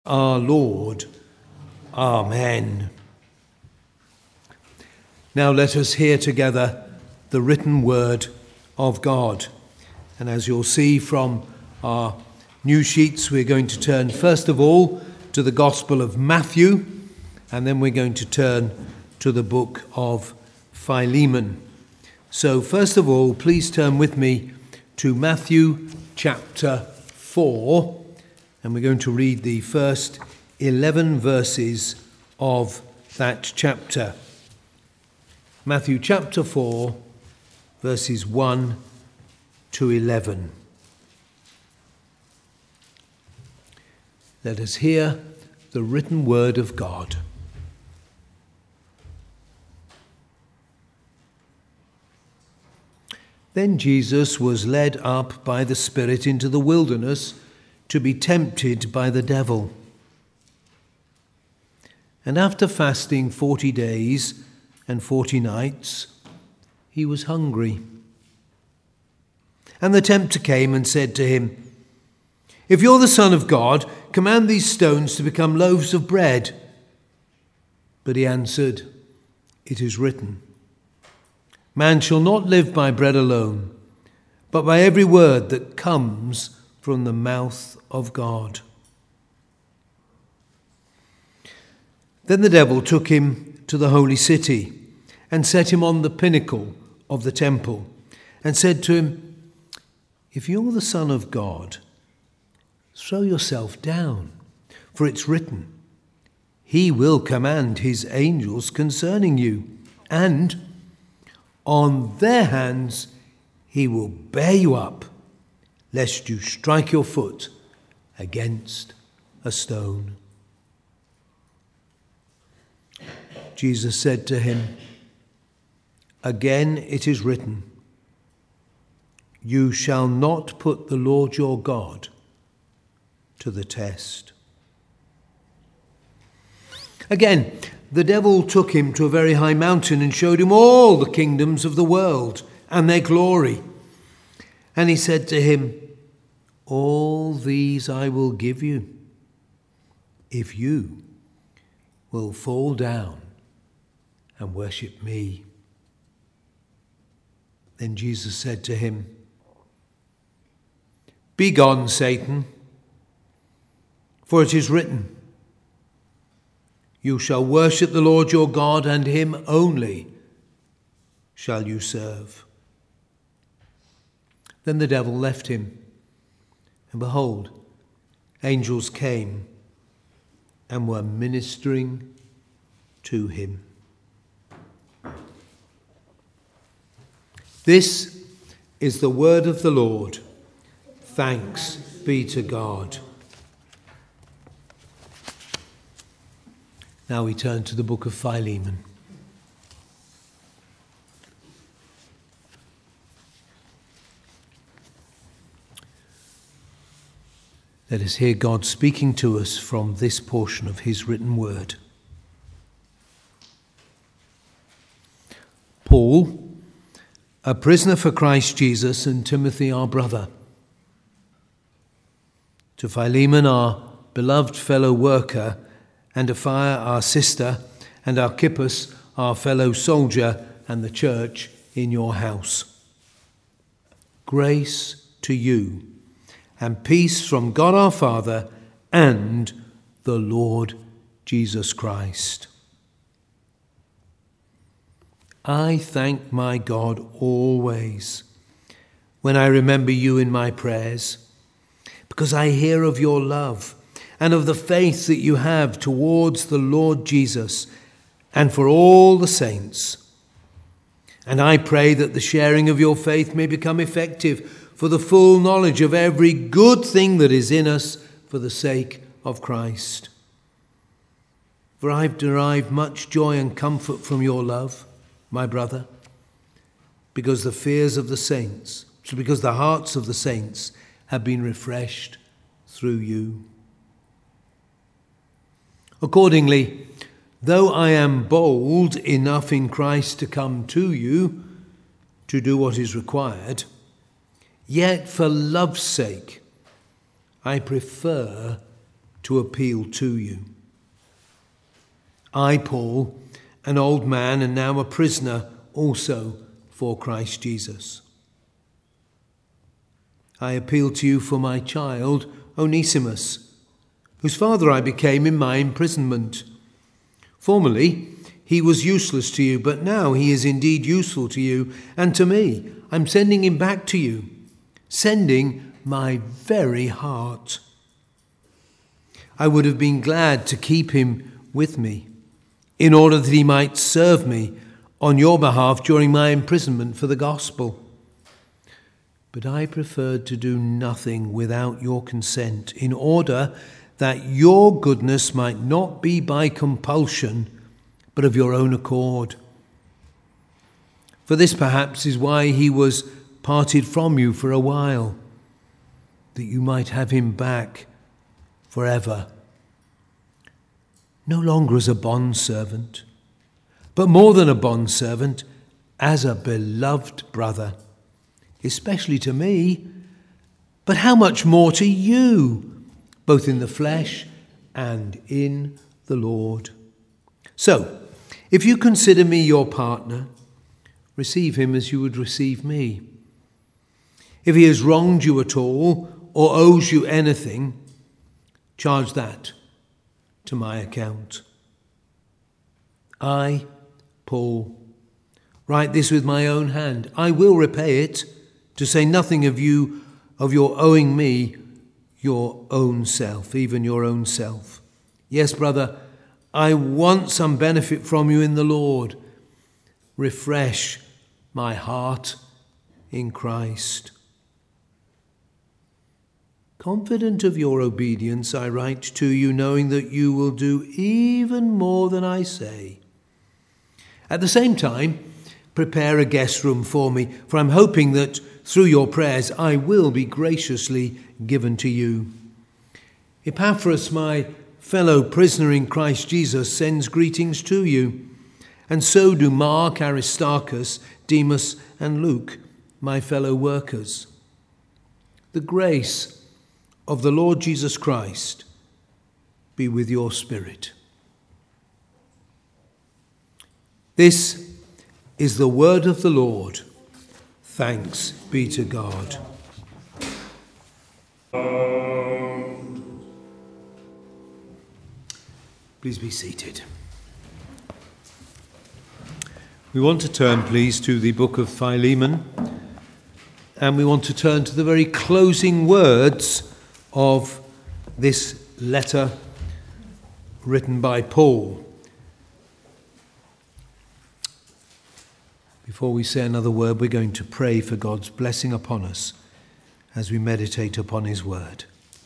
Our Lord. Amen. Now let us hear together the written word of God. And as you'll see from our new sheets, we're going to turn first of all to the Gospel of Matthew, and then we're going to turn to the book of Philemon. So first of all, please turn with me to Matthew chapter 4. And we're going to read the first 11 verses of that chapter. Matthew chapter 4, verses 1 to 11. Let us hear the written word of God. Then Jesus was led up by the Spirit into the wilderness to be tempted by the devil. And after fasting 40 days and 40 nights, he was hungry. And the tempter came and said to him, "If you're the Son of God, command these stones to become loaves of bread." But he answered, "It is written, 'Man shall not live by bread alone, but by every word that comes from the mouth of God.'" Then the devil took him to the holy city and set him on the pinnacle of the temple and said to him, "If you're the Son of God, throw yourself down, for it's written, 'He will command his angels concerning you, and on their hands he will bear you up, lest you strike your foot against a stone." Jesus said to him, "Again it is written, 'You shall not put the Lord your God to the test.'" Again, the devil took him to a very high mountain and showed him all the kingdoms of the world and their glory. And he said to him, "All these I will give you, if you will fall down and worship me." Then Jesus said to him, "Begone, Satan, for it is written, 'You shall worship the Lord your God, and him only shall you serve.'" Then the devil left him, and behold, angels came and were ministering to him. This is the word of the Lord. Thanks be to God. Now we turn to the book of Philemon. Let us hear God speaking to us from this portion of his written word. Paul, a prisoner for Christ Jesus, and Timothy, our brother, to Philemon, our beloved fellow worker, and Apphia, our sister, and Archippus, our fellow soldier, and the church in your house. Grace to you, and peace from God our Father and the Lord Jesus Christ. I thank my God always when I remember you in my prayers, because I hear of your love and of the faith that you have towards the Lord Jesus and for all the saints. And I pray that the sharing of your faith may become effective for the full knowledge of every good thing that is in us for the sake of Christ. For I've derived much joy and comfort from your love, my brother, because the hearts of the saints have been refreshed through you. Accordingly, though I am bold enough in Christ to come to you to do what is required, yet for love's sake I prefer to appeal to you. I, Paul, an old man and now a prisoner also for Christ Jesus. I appeal to you for my child, Onesimus, whose father I became in my imprisonment. Formerly, he was useless to you, but now he is indeed useful to you and to me. I'm sending him back to you, sending my very heart. I would have been glad to keep him with me, in order that he might serve me on your behalf during my imprisonment for the gospel. But I preferred to do nothing without your consent, in order that your goodness might not be by compulsion, but of your own accord. For this perhaps is why he was parted from you for a while, that you might have him back forever. No longer as a bondservant, but more than a bondservant, as a beloved brother, especially to me, but how much more to you, both in the flesh and in the Lord. So, if you consider me your partner, receive him as you would receive me. If he has wronged you at all or owes you anything, charge that to my account. I, Paul, write this with my own hand. I will repay it, to say nothing of you, of your owing me your own self, even your own self. Yes, brother, I want some benefit from you in the Lord. Refresh my heart in Christ. Confident of your obedience, I write to you, knowing that you will do even more than I say. At the same time, prepare a guest room for me, for I'm hoping that through your prayers I will be graciously given to you. Epaphras, my fellow prisoner in Christ Jesus, sends greetings to you, and so do Mark, Aristarchus, Demas, and Luke, my fellow workers. The grace of the Lord Jesus Christ be with your spirit. This is the word of the Lord. Thanks be to God. Please be seated. We want to turn, please, to the book of Philemon, and we want to turn to the very closing words of this letter written by Paul. Before we say another word, we're going to pray for God's blessing upon us as we meditate upon his word.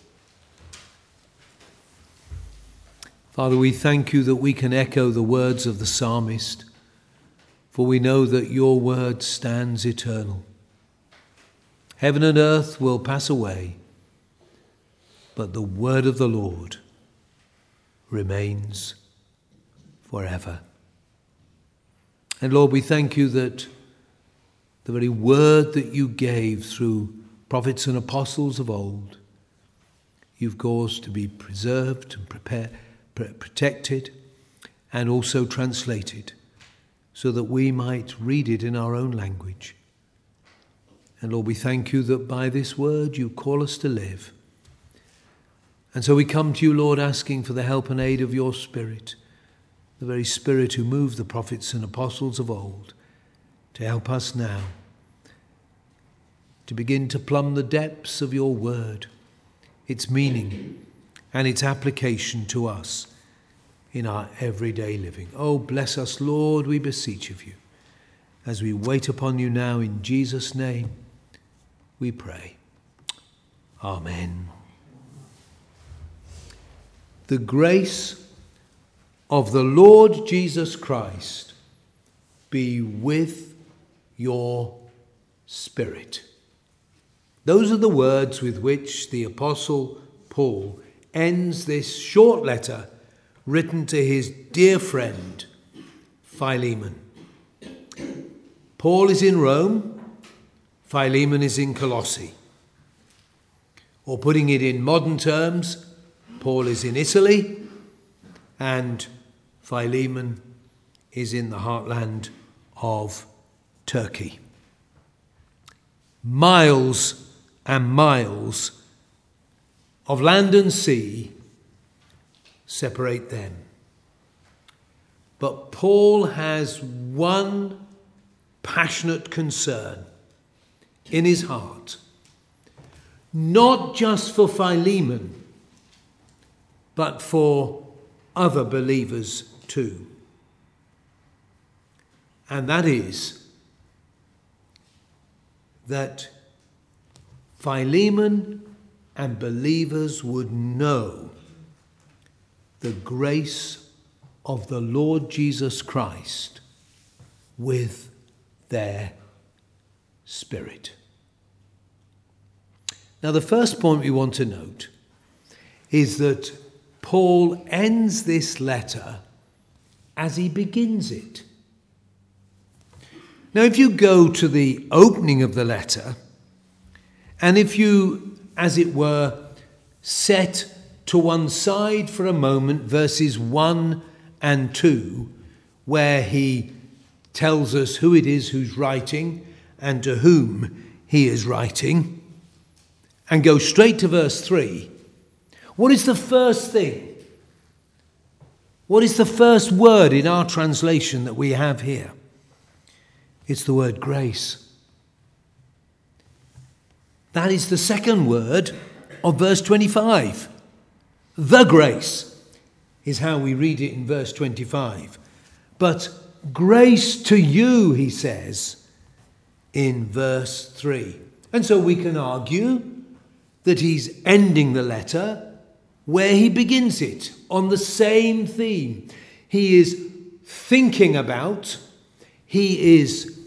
Father, we thank you that we can echo the words of the psalmist, for we know that your word stands eternal. Heaven and earth will pass away, but the word of the Lord remains forever. And Lord, we thank you that the very word that you gave through prophets and apostles of old, you've caused to be preserved and protected and also translated so that we might read it in our own language. And Lord, we thank you that by this word you call us to live. And so we come to you, Lord, asking for the help and aid of your Spirit, the very Spirit who moved the prophets and apostles of old, to help us now to begin to plumb the depths of your word, its meaning and its application to us in our everyday living. Oh, bless us, Lord, we beseech of you. As we wait upon you now, in Jesus' name, we pray. Amen. The grace of the Lord Jesus Christ be with your spirit. Those are the words with which the Apostle Paul ends this short letter written to his dear friend Philemon. Paul is in Rome, Philemon is in Colossae. Or putting it in modern terms, Paul is in Italy, and Philemon is in the heartland of Turkey. Miles and miles of land and sea separate them. But Paul has one passionate concern in his heart, not just for Philemon, but for other believers too. And that is that Philemon and believers would know the grace of the Lord Jesus Christ with their spirit. Now, the first point we want to note is that Paul ends this letter as he begins it. Now, if you go to the opening of the letter, and if you, as it were, set to one side for a moment verses 1 and 2, where he tells us who it is who's writing and to whom he is writing, and go straight to verse 3, what is the first thing? What is the first word in our translation that we have here? It's the word grace. That is the second word of verse 25. The grace is how we read it in verse 25. But grace to you, he says, in verse 3. And so we can argue that he's ending the letter where he begins it, on the same theme. He is thinking about, he is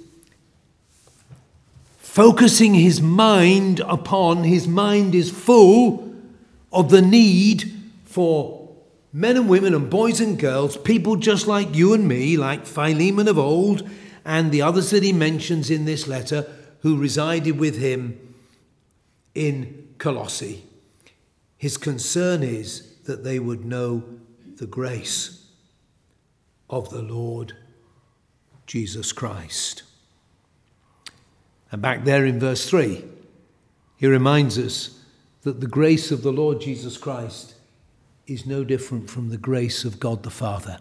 focusing his mind upon, his mind is full of the need for men and women and boys and girls, people just like you and me, like Philemon of old, and the others that he mentions in this letter, who resided with him in Colossae. His concern is that they would know the grace of the Lord Jesus Christ. And back there in verse 3, he reminds us that the grace of the Lord Jesus Christ is no different from the grace of God the Father.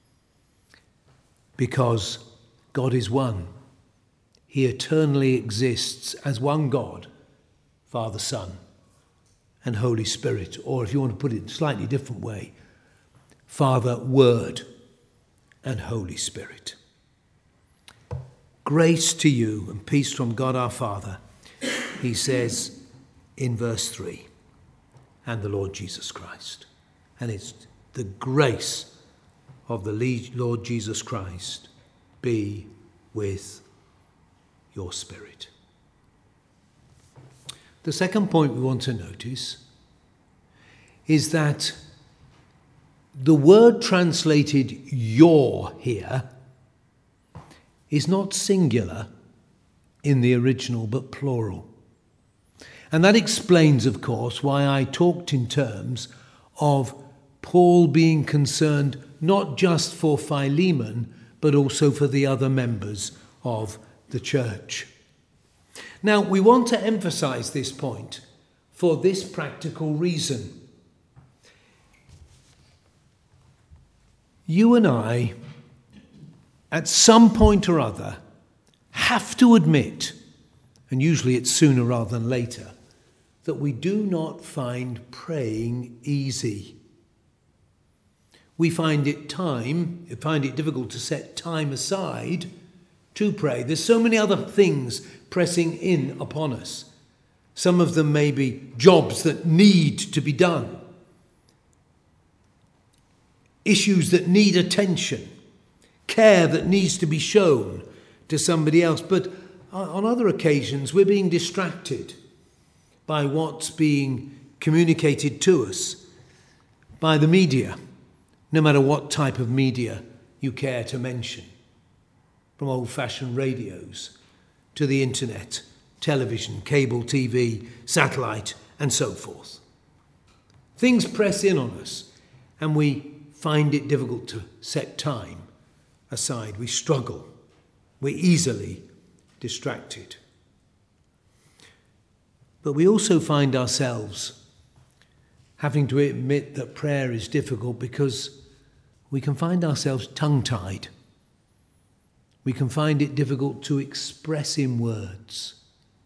Because God is one. He eternally exists as one God, Father, Son, and Holy Spirit. Or if you want to put it in a slightly different way, Father, Word, and Holy Spirit. Grace to you and peace from God our Father, he says in verse 3, and the Lord Jesus Christ. And it's the grace of the Lord Jesus Christ be with your spirit. The second point we want to notice is that the word translated your here is not singular in the original but plural. And that explains, of course, why I talked in terms of Paul being concerned not just for Philemon but also for the other members of the church. Now, we want to emphasize this point for this practical reason. You and I, at some point or other, have to admit, and usually it's sooner rather than later, that we do not find praying easy. We find it difficult to set time aside to pray. There's so many other things pressing in upon us. Some of them may be jobs that need to be done, issues that need attention, care that needs to be shown to somebody else. But on other occasions, we're being distracted by what's being communicated to us by the media, no matter what type of media you care to mention, from old-fashioned radios to the internet, television, cable TV, satellite, and so forth. Things press in on us and we find it difficult to set time aside. We struggle. We're easily distracted. But we also find ourselves having to admit that prayer is difficult because we can find ourselves tongue-tied. We can find it difficult to express in words,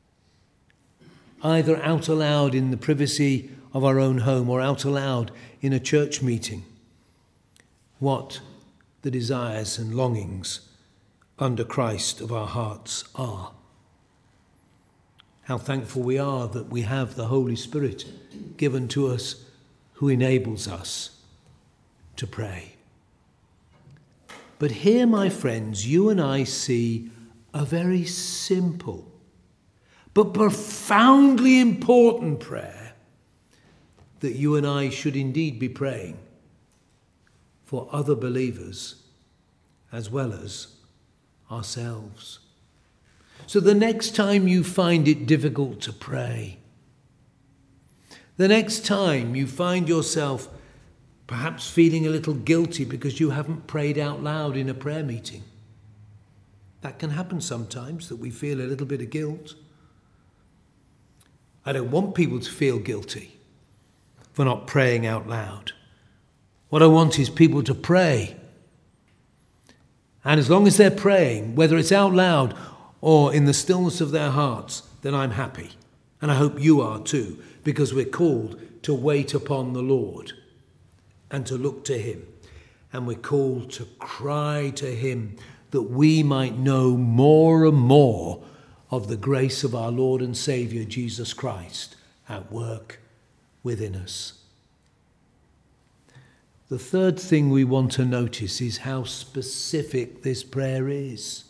either out aloud in the privacy of our own home or out aloud in a church meeting, what the desires and longings under Christ of our hearts are. How thankful we are that we have the Holy Spirit given to us who enables us to pray. But here, my friends, you and I see a very simple but profoundly important prayer that you and I should indeed be praying for other believers as well as ourselves. So the next time you find it difficult to pray, the next time you find yourself perhaps feeling a little guilty because you haven't prayed out loud in a prayer meeting, that can happen sometimes, that we feel a little bit of guilt. I don't want people to feel guilty for not praying out loud. What I want is people to pray. And as long as they're praying, whether it's out loud or in the stillness of their hearts, then I'm happy. And I hope you are too, because we're called to wait upon the Lord and to look to him. And we're called to cry to him that we might know more and more of the grace of our Lord and Saviour, Jesus Christ, at work within us. The third thing we want to notice is how specific this prayer is.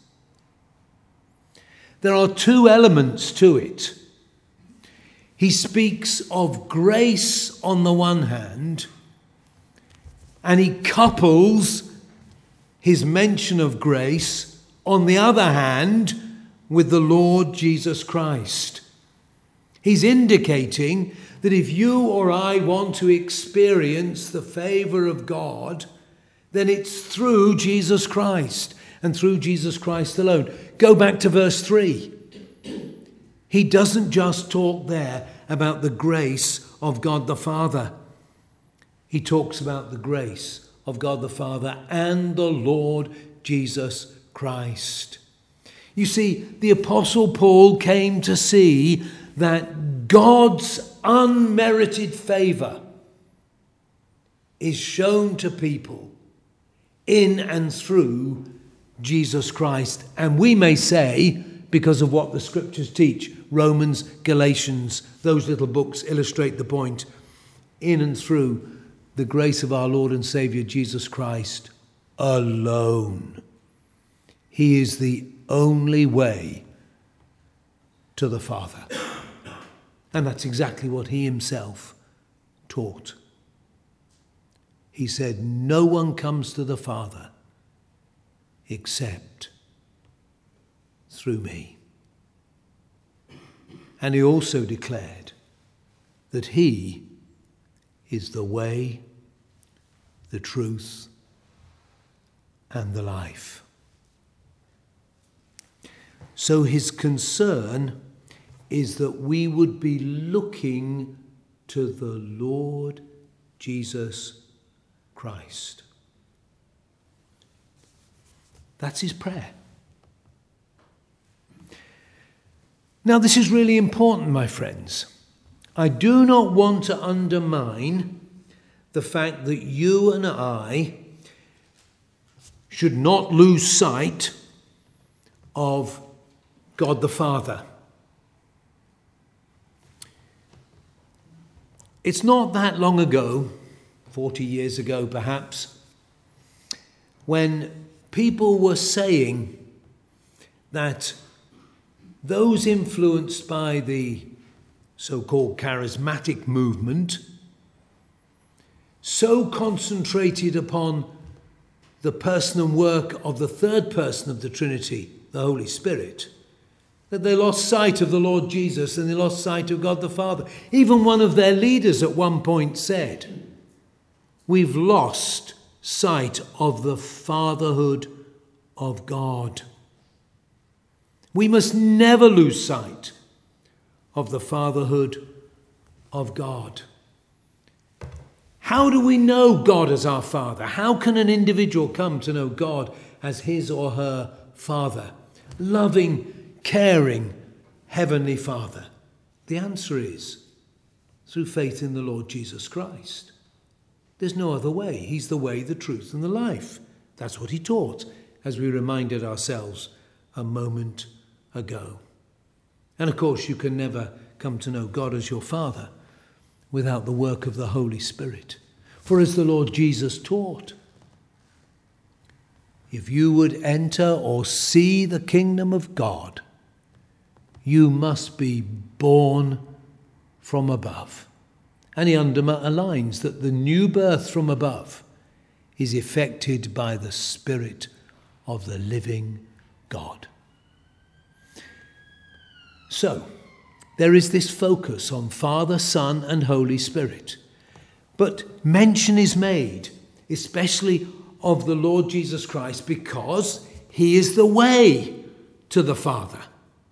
There are two elements to it. He speaks of grace on the one hand, and he couples his mention of grace on the other hand with the Lord Jesus Christ. He's indicating that if you or I want to experience the favour of God, then it's through Jesus Christ and through Jesus Christ alone. Go back to verse 3. He doesn't just talk there about the grace of God the Father. He talks about the grace of God the Father and the Lord Jesus Christ. You see, the Apostle Paul came to see that God's unmerited favour is shown to people in and through Jesus Christ. And we may say, because of what the scriptures teach, Romans, Galatians, those little books illustrate the point, in and through the grace of our Lord and Saviour Jesus Christ alone. He is the only way to the Father. And that's exactly what he himself taught. He said, no one comes to the Father except through me. And he also declared that he is the way, the truth, and the life. So his concern is that we would be looking to the Lord Jesus Christ. That's his prayer. Now, this is really important, my friends. I do not want to undermine the fact that you and I should not lose sight of God the Father. It's not that long ago, 40 years ago perhaps, when people were saying that those influenced by the so-called charismatic movement so concentrated upon the person and work of the third person of the Trinity, the Holy Spirit, that they lost sight of the Lord Jesus and they lost sight of God the Father. Even one of their leaders at one point said, "We've lost sight of the fatherhood of God." We must never lose sight of the fatherhood of God. How do we know God as our Father? How can an individual come to know God as his or her Father? Loving, caring, Heavenly Father. The answer is through faith in the Lord Jesus Christ. There's no other way. He's the way, the truth, and the life. That's what he taught, as we reminded ourselves a moment ago. And of course, you can never come to know God as your Father without the work of the Holy Spirit. For as the Lord Jesus taught, if you would enter or see the kingdom of God, you must be born from above. And he underlines that the new birth from above is effected by the Spirit of the living God. So, there is this focus on Father, Son, and Holy Spirit. But mention is made, especially of the Lord Jesus Christ, because he is the way to the Father.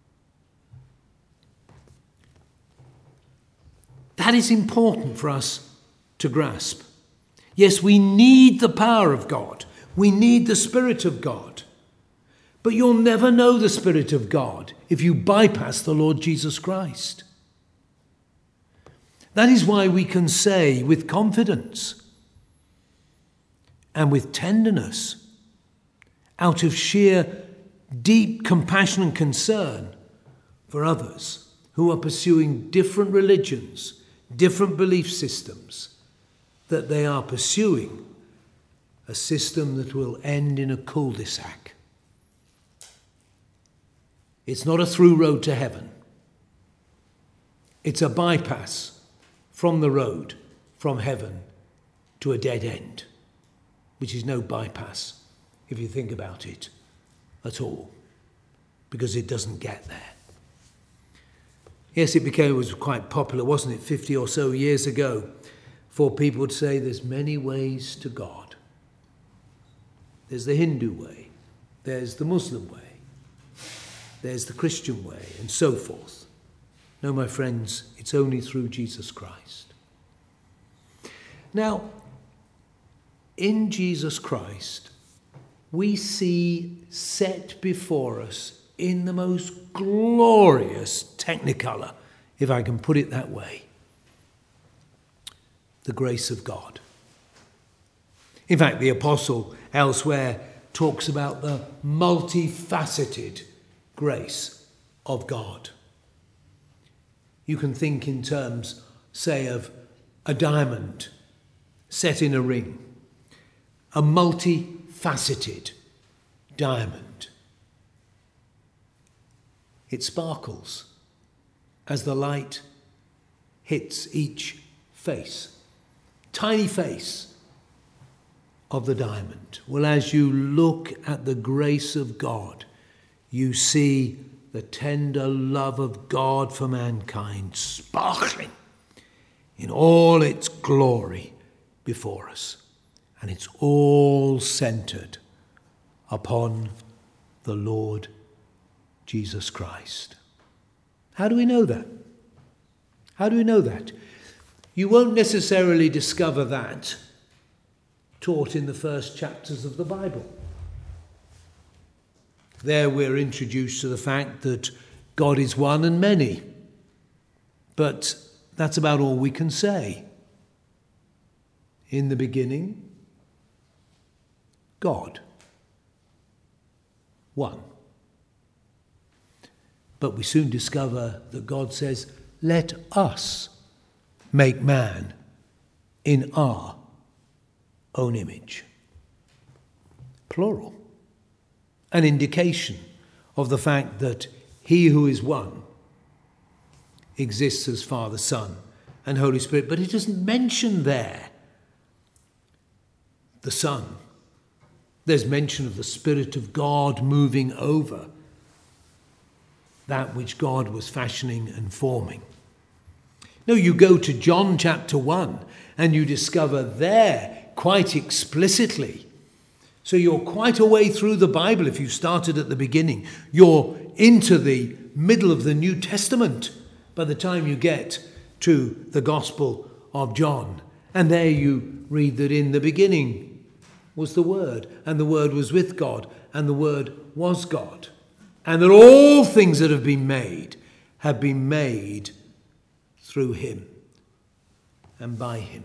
That is important for us to grasp. Yes, we need the power of God. We need the Spirit of God. But you'll never know the Spirit of God if you bypass the Lord Jesus Christ. That is why we can say with confidence and with tenderness, out of sheer deep compassion and concern for others who are pursuing different religions, different belief systems, that they are pursuing a system that will end in a cul-de-sac. It's not a through road to heaven. It's a bypass from the road, from heaven, to a dead end, which is no bypass, if you think about it, at all, because it doesn't get there. Yes, it was quite popular, wasn't it, 50 or so years ago, for people to say there's many ways to God. There's the Hindu way, there's the Muslim way, there's the Christian way, and so forth. No, my friends, it's only through Jesus Christ. Now, in Jesus Christ, we see set before us in the most glorious technicolor, if I can put it that way, the grace of God. In fact, the apostle elsewhere talks about the multifaceted grace of God. You can think in terms, say, of a diamond set in a ring, a multifaceted diamond. It sparkles as the light hits each face, tiny face of the diamond. Well, as you look at the grace of God, you see the tender love of God for mankind sparkling in all its glory before us. And it's all centered upon the Lord Jesus Christ. How do we know that? How do we know that? You won't necessarily discover that taught in the first chapters of the Bible. There we're introduced to the fact that God is one and many. But that's about all we can say. In the beginning, God. One. But we soon discover that God says, let us make man in our own image. Plural. An indication of the fact that he who is one exists as Father, Son, and Holy Spirit. But it doesn't mention there the Son. There's mention of the Spirit of God moving over that which God was fashioning and forming. No, you go to John chapter 1 and you discover there quite explicitly. So you're quite a way through the Bible if you started at the beginning. You're into the middle of the New Testament by the time you get to the Gospel of John. And there you read that in the beginning was the Word, and the Word was with God, and the Word was God. And that all things that have been made through him and by him.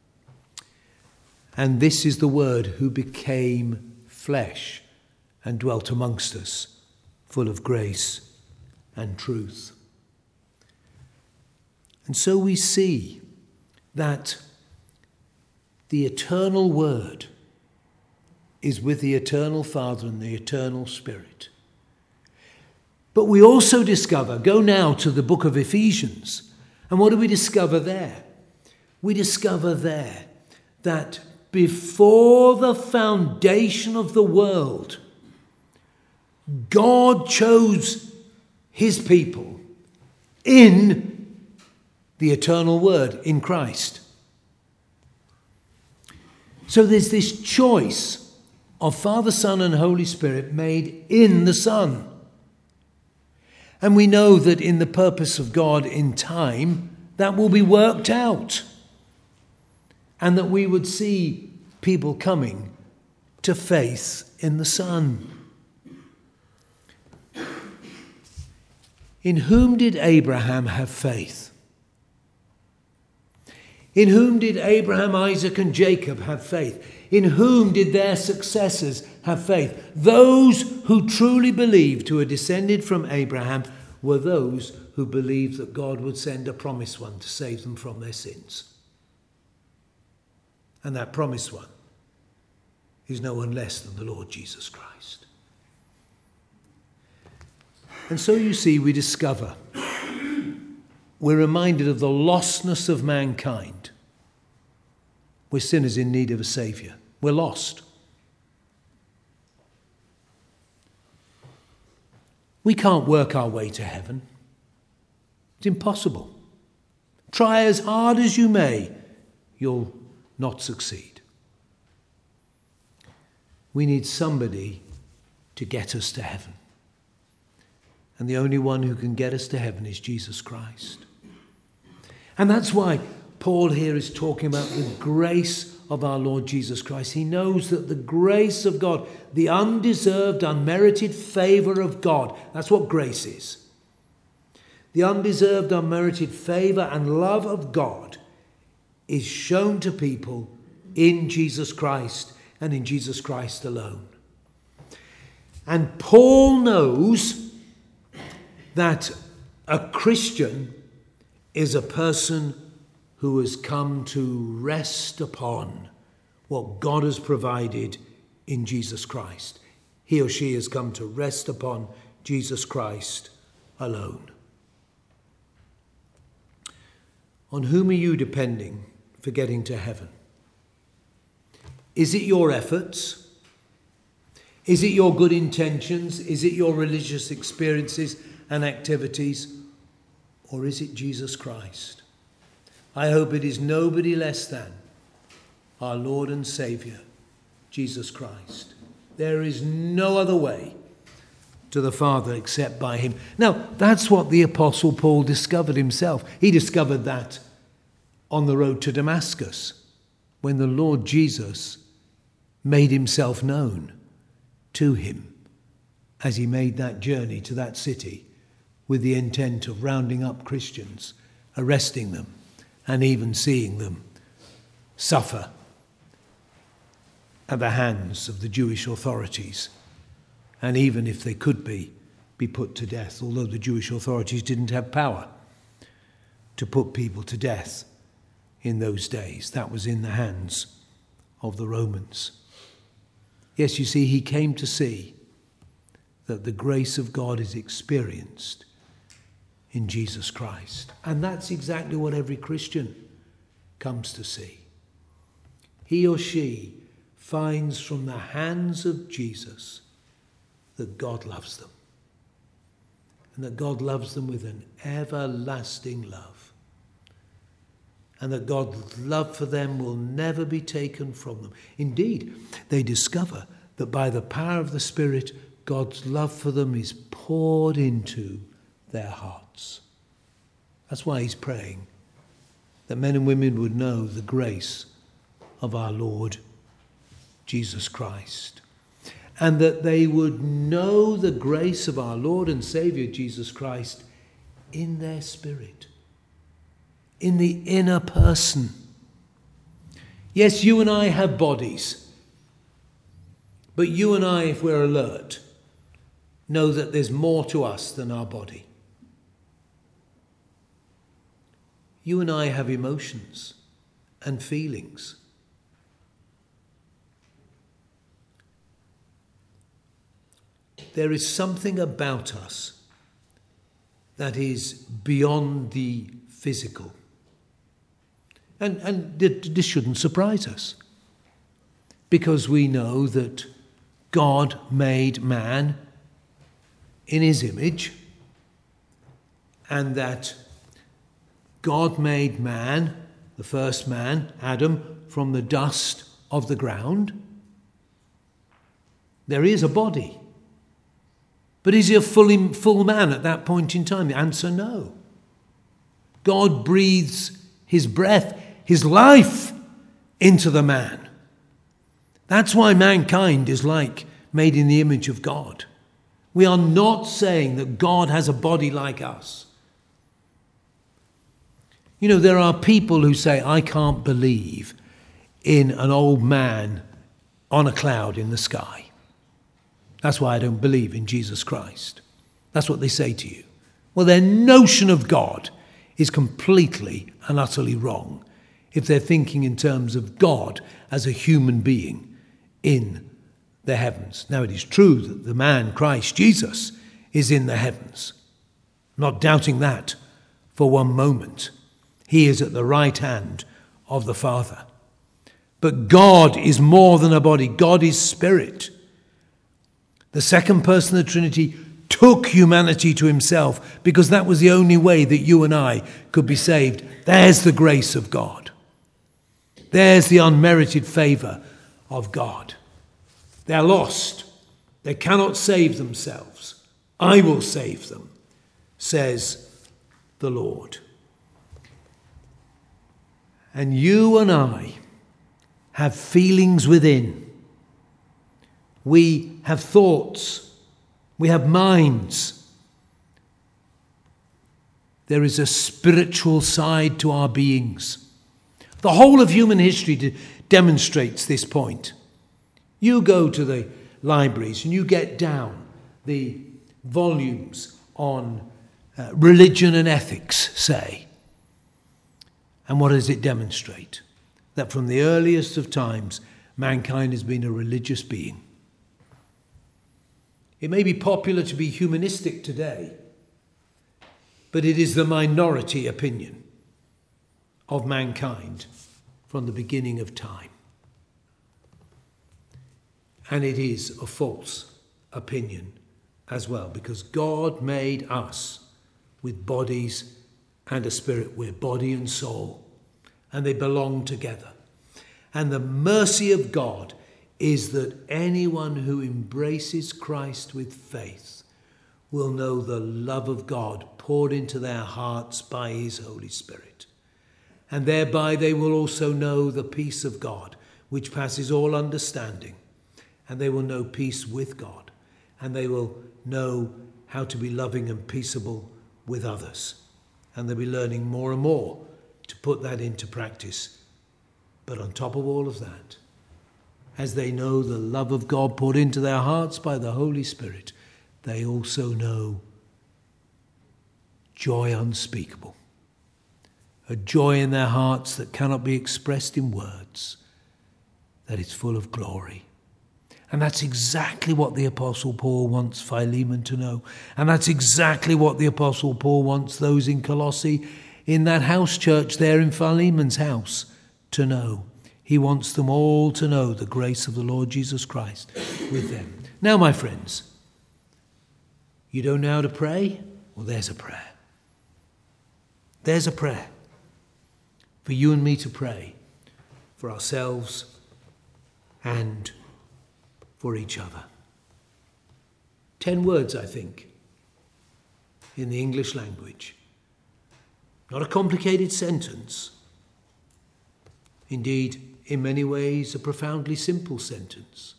And this is the Word who became flesh and dwelt amongst us, full of grace and truth. And so we see that the eternal Word is with the eternal Father and the eternal Spirit. But we also discover, go now to the book of Ephesians, and what do we discover there? We discover there that before the foundation of the world, God chose his people in the eternal Word, in Christ. So there's this choice of Father, Son, and Holy Spirit made in the Son. And we know that in the purpose of God in time, that will be worked out. And that we would see people coming to faith in the Son. In whom did Abraham have faith? In whom did Abraham, Isaac, and Jacob have faith? In whom did their successors have faith? Those who truly believed, who are descended from Abraham, were those who believed that God would send a promised one to save them from their sins. And that promised one is no one less than the Lord Jesus Christ. And so you see, we discover, we're reminded of the lostness of mankind. We're sinners in need of a Saviour. We're lost. We can't work our way to heaven. It's impossible. Try as hard as you may, you'll not succeed. We need somebody to get us to heaven. And the only one who can get us to heaven is Jesus Christ. And that's why Paul here is talking about the grace of our Lord Jesus Christ. He knows that the grace of God, the undeserved, unmerited favour of God, that's what grace is. The undeserved, unmerited favour and love of God is shown to people in Jesus Christ and in Jesus Christ alone. And Paul knows that a Christian is a person who has come to rest upon what God has provided in Jesus Christ. He or she has come to rest upon Jesus Christ alone. On whom are you depending for getting to heaven? Is it your efforts? Is it your good intentions? Is it your religious experiences and activities? Or is it Jesus Christ? I hope it is nobody less than our Lord and Saviour, Jesus Christ. There is no other way to the Father except by him. Now, that's what the Apostle Paul discovered himself. He discovered that on the road to Damascus, when the Lord Jesus made himself known to him as he made that journey to that city with the intent of rounding up Christians, arresting them, and even seeing them suffer at the hands of the Jewish authorities, and even if they could be put to death, although the Jewish authorities didn't have power to put people to death in those days. That was in the hands of the Romans. Yes, you see, he came to see that the grace of God is experienced in Jesus Christ. And that's exactly what every Christian comes to see. He or she finds from the hands of Jesus that God loves them and that God loves them with an everlasting love, and that God's love for them will never be taken from them. Indeed, they discover that by the power of the Spirit, God's love for them is poured into their hearts. That's why he's praying that men and women would know the grace of our Lord Jesus Christ, and that they would know the grace of our Lord and Saviour Jesus Christ in their spirit, in the inner person. Yes, you and I have bodies, but you and I, if we're alert, know that there's more to us than our body. You and I have emotions and feelings. There is something about us that is beyond the physical. And this shouldn't surprise us, because we know that God made man in his image, and that God made man, the first man, Adam, from the dust of the ground. There is a body. But is he a full man at that point in time? The answer, no. God breathes his breath, his life, into the man. That's why mankind is like made in the image of God. We are not saying that God has a body like us. You know, there are people who say, I can't believe in an old man on a cloud in the sky. That's why I don't believe in Jesus Christ. That's what they say to you. Well, their notion of God is completely and utterly wrong if they're thinking in terms of God as a human being in the heavens. Now, it is true that the man, Christ Jesus, is in the heavens. Not doubting that for one moment. He is at the right hand of the Father. But God is more than a body. God is spirit. The second person of the Trinity took humanity to himself because that was the only way that you and I could be saved. There's the grace of God. There's the unmerited favour of God. They're lost. They cannot save themselves. I will save them, says the Lord. And you and I have feelings within. We have thoughts. We have minds. There is a spiritual side to our beings. The whole of human history demonstrates this point. You go to the libraries and you get down the volumes on religion and ethics, say. And what does it demonstrate? That from the earliest of times, mankind has been a religious being. It may be popular to be humanistic today, but it is the minority opinion of mankind from the beginning of time. And it is a false opinion as well, because God made us with bodies and a spirit. We're body and soul, and they belong together. And the mercy of God is that anyone who embraces Christ with faith will know the love of God poured into their hearts by his Holy Spirit. And thereby they will also know the peace of God, which passes all understanding. And they will know peace with God. And they will know how to be loving and peaceable with others. And they'll be learning more and more to put that into practice. But on top of all of that, as they know the love of God poured into their hearts by the Holy Spirit, they also know joy unspeakable. A joy in their hearts that cannot be expressed in words, that is full of glory. And that's exactly what the Apostle Paul wants Philemon to know. And that's exactly what the Apostle Paul wants those in Colossae, in that house church there in Philemon's house, to know. He wants them all to know the grace of the Lord Jesus Christ with them. Now, my friends, you don't know how to pray? Well, there's a prayer. There's a prayer for you and me to pray for ourselves and for each other. 10 words, I think, in the English language. Not a complicated sentence. Indeed, in many ways, a profoundly simple sentence.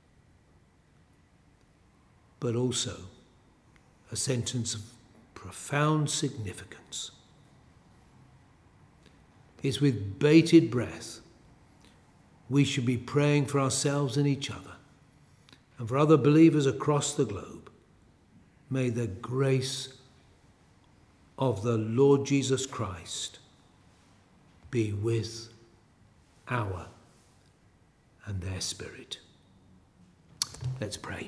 But also a sentence of profound significance. It's with bated breath we should be praying for ourselves and each other, and for other believers across the globe. May the grace of the Lord Jesus Christ be with our and their spirit. Let's pray.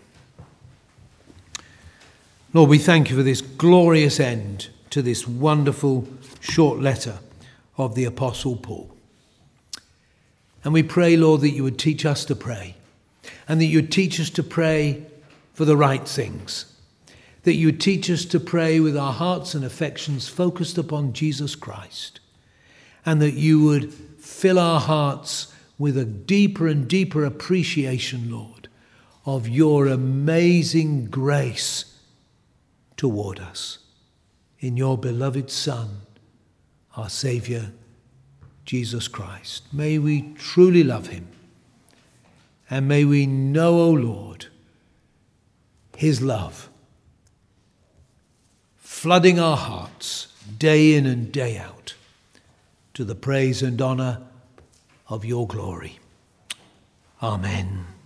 Lord, we thank you for this glorious end to this wonderful short letter of the Apostle Paul. And we pray, Lord, that you would teach us to pray, and that you would teach us to pray for the right things, that you would teach us to pray with our hearts and affections focused upon Jesus Christ, and that you would fill our hearts with a deeper and deeper appreciation, Lord, of your amazing grace toward us in your beloved Son, our Saviour, Jesus Christ. May we truly love him, and may we know, O Lord, his love flooding our hearts day in and day out to the praise and honour of your glory. Amen.